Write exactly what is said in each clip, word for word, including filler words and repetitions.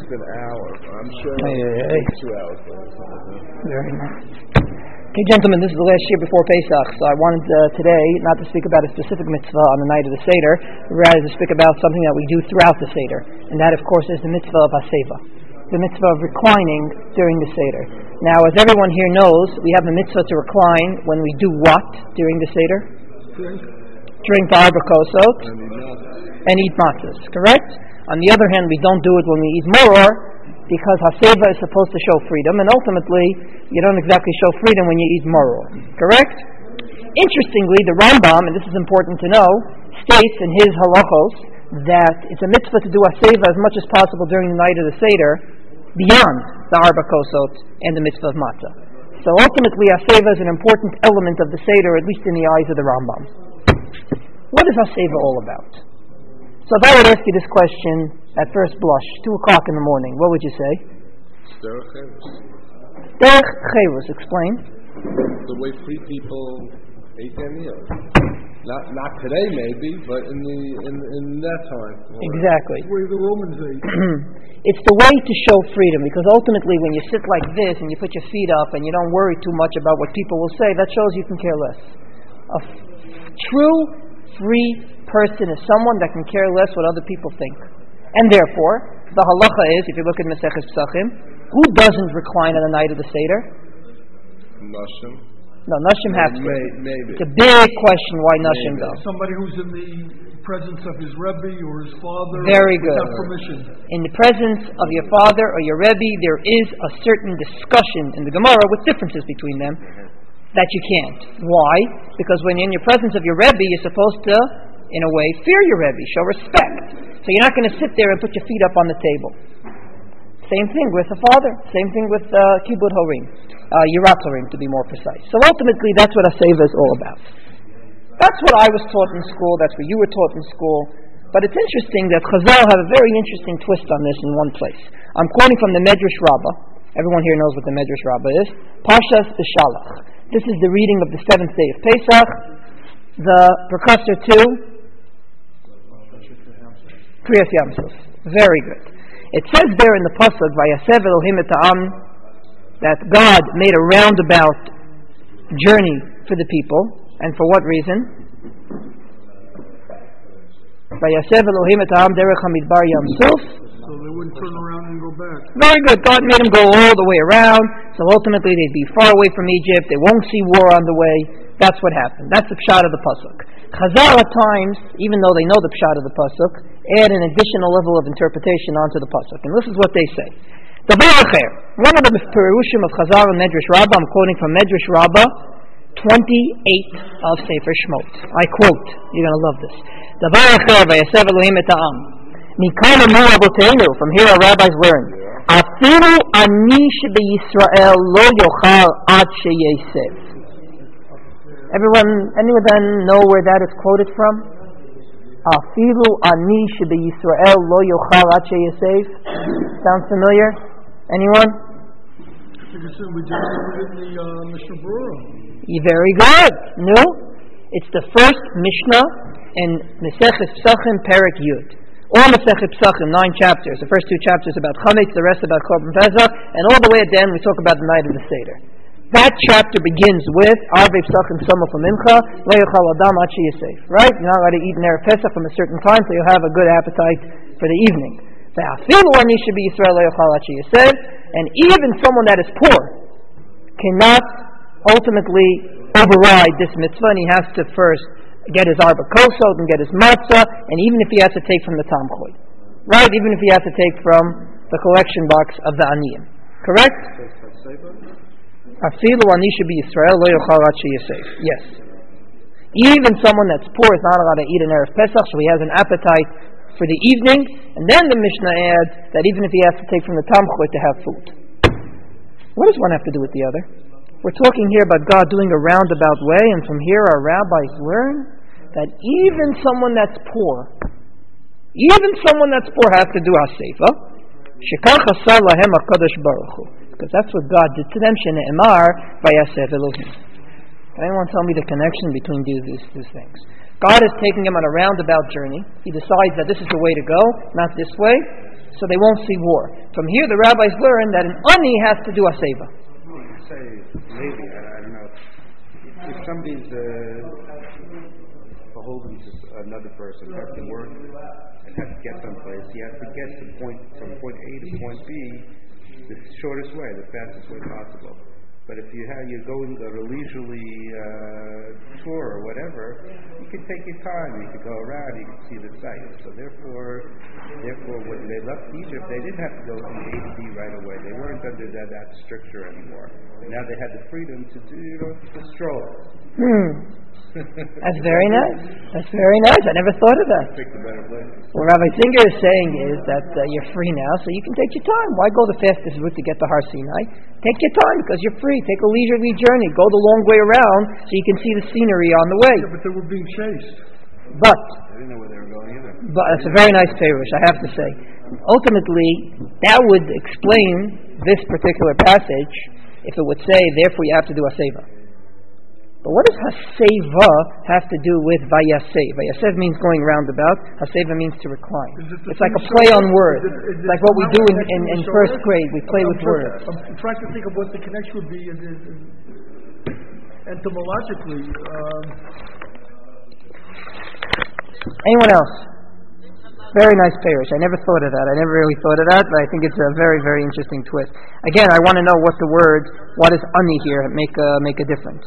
an hour. I'm sure hey, hey, hey. two hours. Very nice. Okay, gentlemen, this is the last year before Pesach, so I wanted uh, today not to speak about a specific mitzvah on the night of the Seder, rather to speak about something that we do throughout the Seder, and that, of course, is the mitzvah of Haseva, the mitzvah of reclining during the Seder. Now, as everyone here knows, we have a mitzvah to recline when we do what during the Seder? Drink. Drink the arba kosot and eat matzahs, correct? On the other hand, we don't do it when we eat moror, because Haseva is supposed to show freedom, and ultimately, you don't exactly show freedom when you eat moror, correct? Interestingly, the Rambam, and this is important to know, states in his halachos that it's a mitzvah to do Haseva as much as possible during the night of the Seder, beyond the arba kosot and the mitzvah of matzah. So ultimately, Haseva is an important element of the Seder, at least in the eyes of the Rambam. What is Haseva all about? So if I would ask you this question at first blush, two o'clock in the morning, what would you say? Derech Chavos. Derech Chavos, explain. The way free people ate their meals. Not not today maybe, but in the in, in that time. Exactly. The way the Romans ate. It's the way to show freedom, because ultimately when you sit like this and you put your feet up and you don't worry too much about what people will say, that shows you can care less. A f- true free person is someone that can care less what other people think. And therefore, the halacha is, if you look at Maseches Pesachim, who doesn't recline on the night of the Seder? Nashim. No, Nashim have to. May, maybe. It's a big question why Nashim Maybe. don't. Somebody who's in the presence of his Rebbe or his father. Very good. Without permission. In the presence of your father or your Rebbe, there is a certain discussion in the Gemara with differences between them that you can't. Why? Because when you're in your presence of your Rebbe, you're supposed to, in a way, fear your Rebbe, show respect. So you're not going to sit there and put your feet up on the table. Same thing with the father. Same thing with uh, Kibud Horim. Uh, Yirat Horim, to be more precise. So ultimately, that's what Haseva is all about. That's what I was taught in school. That's what you were taught in school. But it's interesting that Chazal have a very interesting twist on this in one place. I'm quoting from the Medrash Rabbah. Everyone here knows what the Medrash Rabbah is. Parshas B'Shalach. This is the reading of the seventh day of Pesach. The precursor to Kriyas Yam Suf. Very good. It says there in the pasuk, "Vayasev Elohim et ha'am," that God made a roundabout journey for the people, and for what reason? "Vayasev Elohim et ha'am derech hamidbar Yam Suf." So they wouldn't turn around and go back. Very good. God made them go all the way around, so ultimately they'd be far away from Egypt. They won't see war on the way. That's what happened. That's the pshat of the pasuk. Chazal at times, even though they know the pshat of the pasuk, add an additional level of interpretation onto the pasuk. And this is what they say. Davar acher. One of the perushim of Chazal and Medrash Rabbah, I'm quoting from Medrash Rabbah, twenty-eight of Sefer Shmot. I quote. You're going to love this. Davar acher vayasev Elohim et ha'am. Mikana mu avotenu. From here our rabbis learned. Afilu ani shebeyisrael lo yochal ad sheyesev. Everyone, anyone know where that is quoted from? Afilu ani shebe Yisrael lo yochal ad sheyesev. Sounds familiar? Anyone? I think it's in, we just read it in the uh, Mishnah Berurah. Very good. No? It's the first Mishnah in Maseches Pesachim Perek Yud. All Maseches Pesachim, nine chapters. The first two chapters about Chametz, the rest about Korban Pesach, and all the way at the end we talk about the night of the Seder. That chapter begins with Arvei Pesachim Somo Mincha Lo Yochal Adam Ad Sheyasef. Right? You're not allowed to eat in Erev Pesach from a certain time, so you'll have a good appetite for the evening. Ve'afilu ani shebi Yisrael Lo Yochal Ad Sheyasef. And even someone that is poor cannot ultimately override this mitzvah, and he has to first get his arba kosot and get his matzah, and even if he has to take from the tamchoy, right? Even if he has to take from the collection box of the aniyim, correct? Afilu ani shebi Yisrael lo yochal ad sheyasef. Yes. Even someone that's poor is not allowed to eat an Erev Pesach, so he has an appetite for the evening. And then the Mishnah adds that even if he has to take from the tamchoy to have food. What does one have to do with the other? We're talking here about God doing a roundabout way, and from here our rabbis learn that even someone that's poor, even someone that's poor has to do Haseva. Shekach asar lahem HaKadosh Baruch Hu. Because that's what God did to them. Shene'emar vayasev Elohim. Can anyone tell me the connection between these, these, these things? God is taking him on a roundabout journey. He decides that this is the way to go, not this way. so they won't see war. From here, the rabbis learn that an ani has to do a seva. Well, you say maybe, I, I don't know. If somebody's uh, beholden to another person, has to work and has to get someplace, he has to get to point from point A to point B the shortest way, the fastest way possible. But if you have you're going on a leisurely uh, tour or whatever, you can take your time. You can go around. You can see the sights. So therefore, therefore, when they left Egypt, they didn't have to go from A to B right away. They weren't under that, that stricture anymore. And now they had the freedom to do, you know, to stroll. Hmm. That's very nice. That's very nice. I never thought of that. Pick the better place. What Rabbi Singer is saying is that uh, you're free now, so you can take your time. Why go the fastest route to get to Har Sinai? Take your time because you're free. Take a leisurely journey. Go the long way around so you can see the scenery on the way. Yeah, but they were being chased. But, They didn't know where they were going either. but it's a very nice perush, I have to say. Ultimately, that would explain this particular passage if it would say, therefore you have to do a seva. But what does haseva have to do with vayasev? Vayasev means going roundabout. Haseva means to recline. It's like a play on words. It's like what we do in, in, in first grade. We play with words. I'm trying to think of what the connection would be in, in, in, entomologically. Um, Anyone else? Very nice parish. I never thought of that. I never really thought of that, but I think it's a very, very interesting twist. Again, I want to know what the word, what is ani here, make a, make a difference.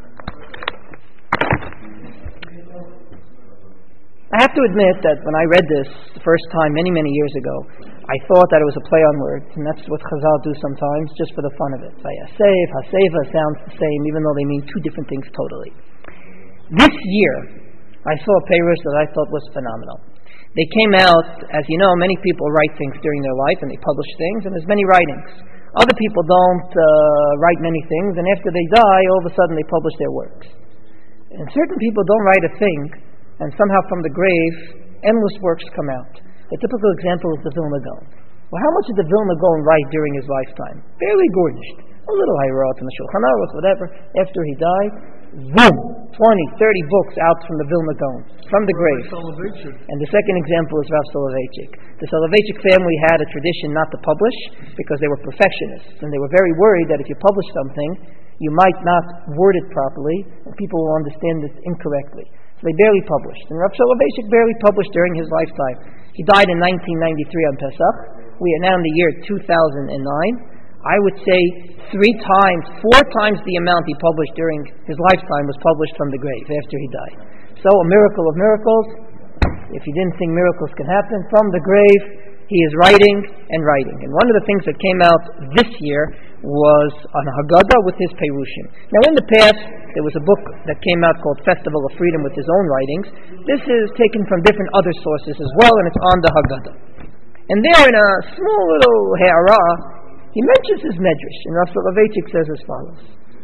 I have to admit that when I read this the first time many, many years ago, I thought that it was a play on words, and that's what Chazal do sometimes, just for the fun of it. Vayasev, Haseva sounds the same, even though they mean two different things totally. This year, I saw a perush that I thought was phenomenal. They came out, as you know, many people write things during their life, and they publish things, and there's many writings. Other people don't uh, write many things, and after they die, all of a sudden they publish their works. And certain people don't write a thing, and somehow from the grave, endless works come out. The typical example is the Vilna Gaon. Well, how much did the Vilna Gaon write during his lifetime? Barely gornished. A little Hayarot and the Shulchan Aruch, whatever. After he died, boom! twenty, thirty books out from the Vilna Gaon, from the grave. And the second example is Rav Soloveitchik. The Soloveitchik family had a tradition not to publish because they were perfectionists, and they were very worried that if you publish something, you might not word it properly, and people will understand it incorrectly. So they barely published. And Rav Soloveitchik barely published during his lifetime. He died in nineteen ninety-three on Pesach. We are now in the year two thousand nine. I would say three times, four times the amount he published during his lifetime was published from the grave after he died. So a miracle of miracles. If you didn't think miracles can happen, from the grave he is writing and writing. And one of the things that came out this year was on Haggadah with his Perushim. Now in the past, there was a book that came out called Festival of Freedom with his own writings. This is taken from different other sources as well, and it's on the Haggadah. And there in a small little ha'ara, he mentions his medrash, and Rav Soloveitchik says as follows.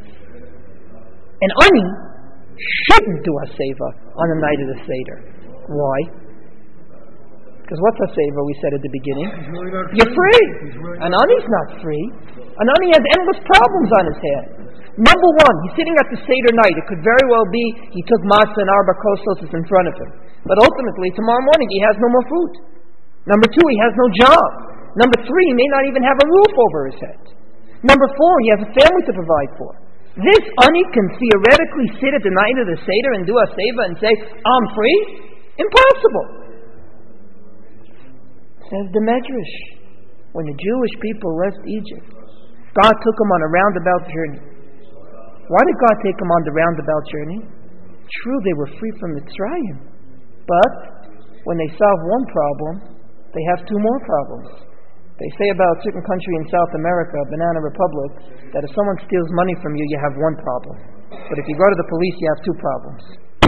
An ani shouldn't do a seva on the night of the Seder. Why? Because what's a seva, we said at the beginning? Really You're free. Really An ani's not free. An ani has endless problems on his head. Number one, he's sitting at the Seder night. It could very well be he took matzah and arba kosos in front of him. But ultimately, tomorrow morning, he has no more food. Number two, he has no job. Number three, he may not even have a roof over his head. Number four, he has a family to provide for. This ani can theoretically sit at the night of the Seder and do a seva and say, I'm free? Impossible. Says the Medrash, when the Jewish people left Egypt, God took them on a roundabout journey. Why did God take them on the roundabout journey? True, they were free from Mitzrayim. But when they solve one problem, they have two more problems. They say about a certain country in South America, Banana Republic, that if someone steals money from you, you have one problem. But if you go to the police, you have two problems.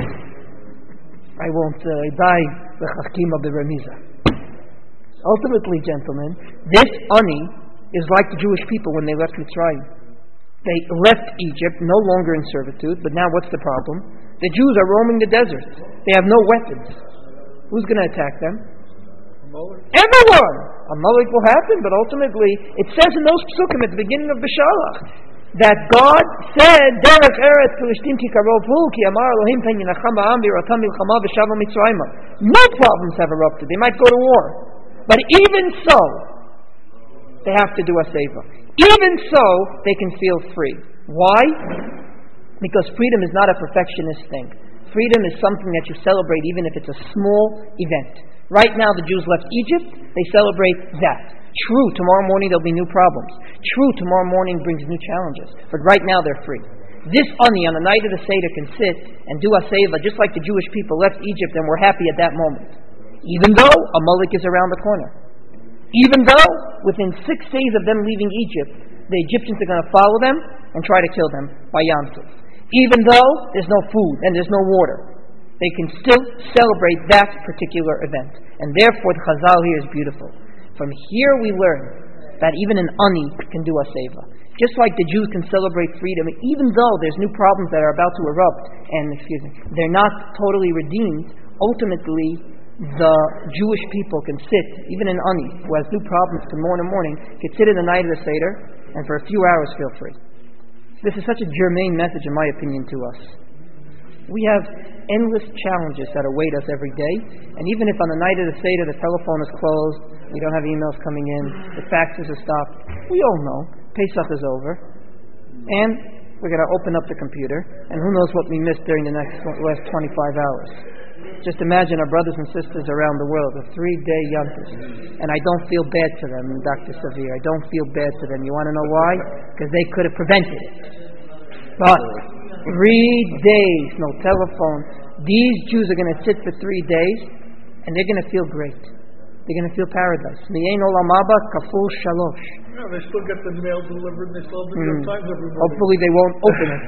I won't uh, die the Chachima Beremiza. Ultimately, gentlemen, this ani is like the Jewish people when they left Mitzrayim. They left Egypt, no longer in servitude, but now what's the problem? The Jews are roaming the desert. They have no weapons. Who's going to attack them? Everyone! A Amalek will happen, but ultimately, it says in those psukim at the beginning of Beshalach, that God said, Derech Eretz Philishtim ki karov hu, ki amar Elohim pen yinacham ba'am v'yiratam milchama v'shavam mitzrayim. No problems have erupted. They might go to war. But even so, they have to do a seva. Even so, they can feel free. Why? Because freedom is not a perfectionist thing. Freedom is something that you celebrate even if it's a small event. Right now the Jews left Egypt, they celebrate that. True, tomorrow morning there'll be new problems. True, tomorrow morning brings new challenges. But right now they're free. This ani on the night of the Seder can sit and do a seva just like the Jewish people left Egypt and were happy at that moment. Even though Amalek is around the corner. Even though within six days of them leaving Egypt, the Egyptians are going to follow them and try to kill them by Yom Tov. Even though there's no food and there's no water, they can still celebrate that particular event. And therefore the Chazal here is beautiful. From here we learn that even an ani can do a seva. Just like the Jews can celebrate freedom, even though there's new problems that are about to erupt, and excuse me, they're not totally redeemed, ultimately the Jewish people can sit, even an ani who has new problems tomorrow morning, can sit in the night of the Seder and for a few hours feel free. This is such a germane message, in my opinion, to us. We have endless challenges that await us every day, and even if on the night of the Seder the telephone is closed, we don't have emails coming in, the faxes are stopped, we all know Pesach is over, and we're going to open up the computer, and who knows what we missed during the next last twenty-five hours. Just imagine our brothers and sisters around the world, a three-day Yom Tov, and I don't feel bad for them, Doctor Savir. I don't feel bad for them. You want to know why? Because they could have prevented it. But three days, no telephone. These Jews are going to sit for three days, and they're going to feel great. They're going to feel paradise. Mi'ein olam haba kaful shalosh. Yeah, they still get the mail delivered, and they still have the New York Times every morning. Hopefully they won't open it.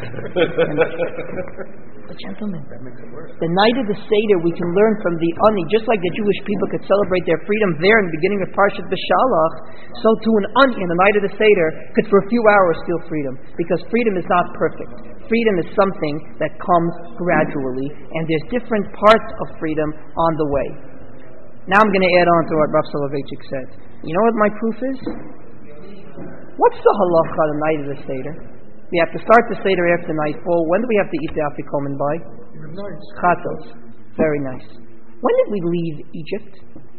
But gentlemen, the night of the Seder we can learn from the ani, just like the Jewish people could celebrate their freedom there in the beginning of Parshat Beshalach, so too an ani in the night of the Seder could for a few hours feel freedom. Because freedom is not perfect. Freedom is something that comes gradually, and there's different parts of freedom on the way. Now I'm going to add on to what Rav Soloveitchik said. You know what my proof is? What's the halacha on the night of the Seder? We have to start the Seder after nightfall. When do we have to eat the afikomen by? Midnight. Chatzos. Very nice. When did we leave Egypt?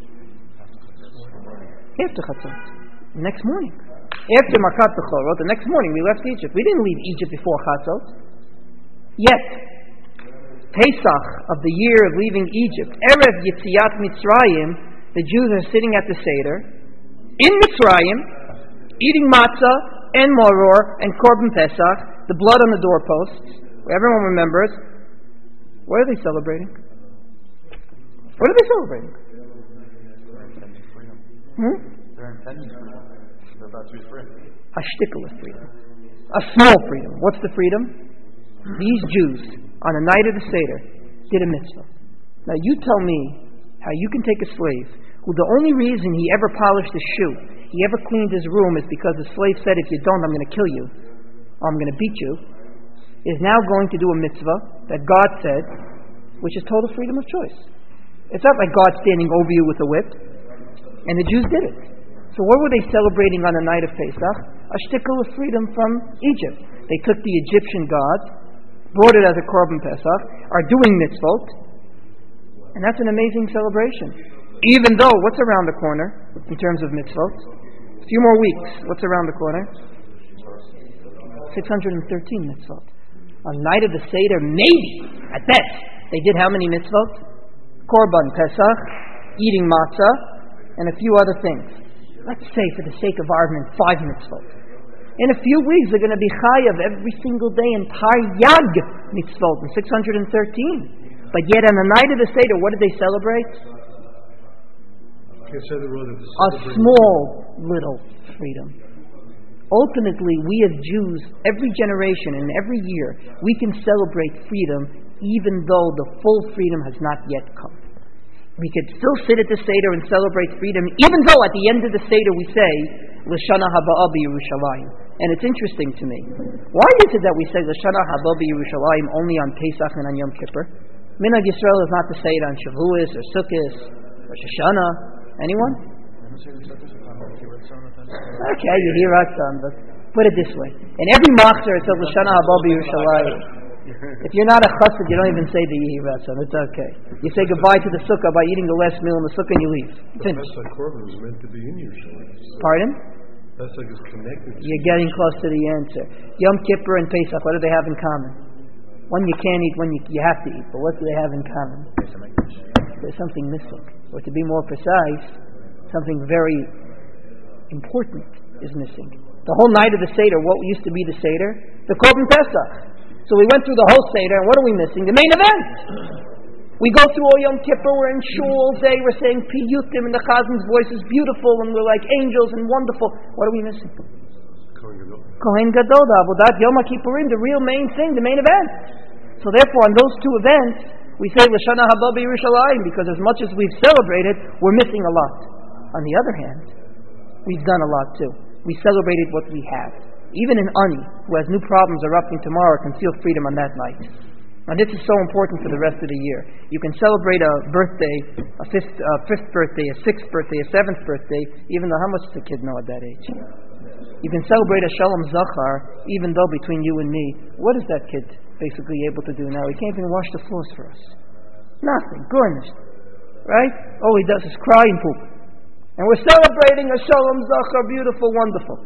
After Chatzos. Next morning. After Makat Bechorot, the next morning we left Egypt. We didn't leave Egypt before Chatzos. Yet, Pesach of the year of leaving Egypt, Erev Yetziat Mitzrayim, the Jews are sitting at the Seder in Mitzrayim, eating matzah and maror and korban pesach, the blood on the doorposts. Everyone remembers. What are they celebrating? What are they celebrating? Hmm? They're intending freedom. They're about to be free. A shtickle of freedom. A small freedom. What's the freedom? These Jews, on the night of the Seder, did a mitzvah. Now you tell me how you can take a slave who the only reason he ever polished his shoe, he ever cleaned his room, is because the slave said, if you don't, I'm going to kill you, or I'm going to beat you, is now going to do a mitzvah that God said, which is total freedom of choice. It's not like God standing over you with a whip. And the Jews did it. So what were they celebrating on the night of Pesach? A shtickle of freedom from Egypt. They took the Egyptian gods, brought it as a korban pesach, are doing mitzvot, and that's an amazing celebration. Even though, what's around the corner in terms of mitzvot? A few more weeks. What's around the corner? six hundred thirteen mitzvot. On the night of the Seder, maybe, at best, they did how many mitzvot? Korban pesach, eating matzah, and a few other things. Let's say, for the sake of argument, five mitzvot. In a few weeks, they're going to be chayav every single day in Taryag mitzvot, in six hundred thirteen. But yet, on the night of the Seder, what did they celebrate? A small, little freedom. Ultimately, we as Jews, every generation and every year, we can celebrate freedom even though the full freedom has not yet come. We could still sit at the Seder and celebrate freedom, even though at the end of the Seder we say, L'shana haba'ah b'Yerushalayim. And it's interesting to me. Why is it that we say L'shana haba'ah b'Yerushalayim only on Pesach and on Yom Kippur? Minhag Yisrael is not to say it on Shavuos or Sukkot or Shoshana. Anyone? Okay, you hear us, son, but put it this way. In every machzor it says L'shana haba'ah b'Yerushalayim. If you're not a chassid, you don't even say the Yehi Ratzon. It's okay. You say goodbye to the sukkah by eating the last meal in the sukkah and you leave. Finish. Pesach Korban was meant to be in your shoulders. Pardon? Pesach is connected to You're getting close to the answer. Yom Kippur and Pesach, what do they have in common? One you can't eat, one you, you have to eat. But what do they have in common? There's something missing. Or to be more precise, something very important is missing. The whole night of the Seder, what used to be the Seder? The Korban Pesach. So we went through the whole Seder, and what are we missing? The main event! We go through all Yom Kippur, we're in shul all day, we're saying Piyutim, and the Chazan's voice is beautiful, and we're like angels and wonderful. What are we missing? Kohen Gadol. Kohen Gadol, the Avodat Yom HaKippurim, the real main thing, the main event. So therefore, on those two events, we say L'Shana Haba B'Yerushalayim, because as much as we've celebrated, we're missing a lot. On the other hand, we've done a lot too. We celebrated what we have. Even an ani, who has new problems erupting tomorrow, can feel freedom on that night. And this is so important for the rest of the year. You can celebrate a birthday, a fifth, a fifth birthday, a sixth birthday, a seventh birthday, even though how much does a kid know at that age? You can celebrate a Shalom Zachar, even though between you and me, what is that kid basically able to do now? He can't even wash the floors for us. Nothing, garnished. Right? All he does is cry and poop. And we're celebrating a Shalom Zachar, beautiful, wonderful.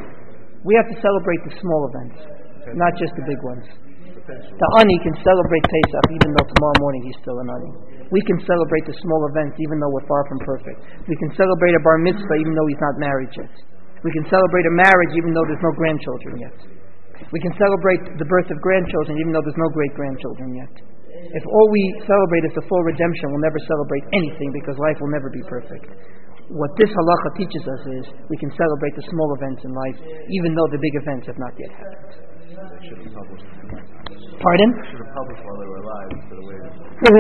We have to celebrate the small events, not just the big ones. The ani can celebrate Pesach even though tomorrow morning he's still an ani. We can celebrate the small events even though we're far from perfect. We can celebrate a bar mitzvah even though he's not married yet. We can celebrate a marriage even though there's no grandchildren yet. We can celebrate the birth of grandchildren even though there's no great-grandchildren yet. If all we celebrate is the full redemption, we'll never celebrate anything because life will never be perfect. What this halacha teaches us is we can celebrate the small events in life even though the big events have not yet happened. They should have published it. Pardon? They should have published while they were alive instead of waiting.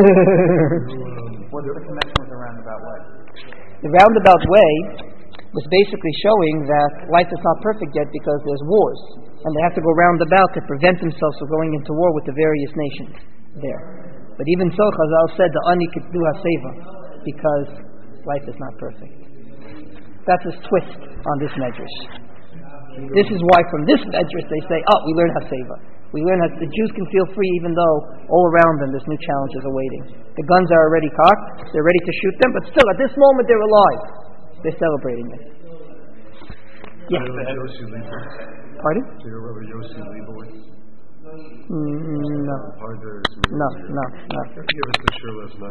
What's the connection with the roundabout way? The roundabout way was basically showing that life is not perfect yet because there's wars. And they have to go roundabout to prevent themselves from going into war with the various nations there. But even so, Chazal said the ani could do haseva because life is not perfect. That's a twist on this medrash. This is why from this medrash they say, oh, we learn haseva. We learn that the Jews can feel free even though all around them there's new challenges awaiting. The guns are already cocked, they're ready to shoot them, but still at this moment they're alive. They're celebrating it. Yeah. Pardon? Do you remember Yossi Leibowitz? Mm, no. Harder, No, no, no. Give us the sure last night.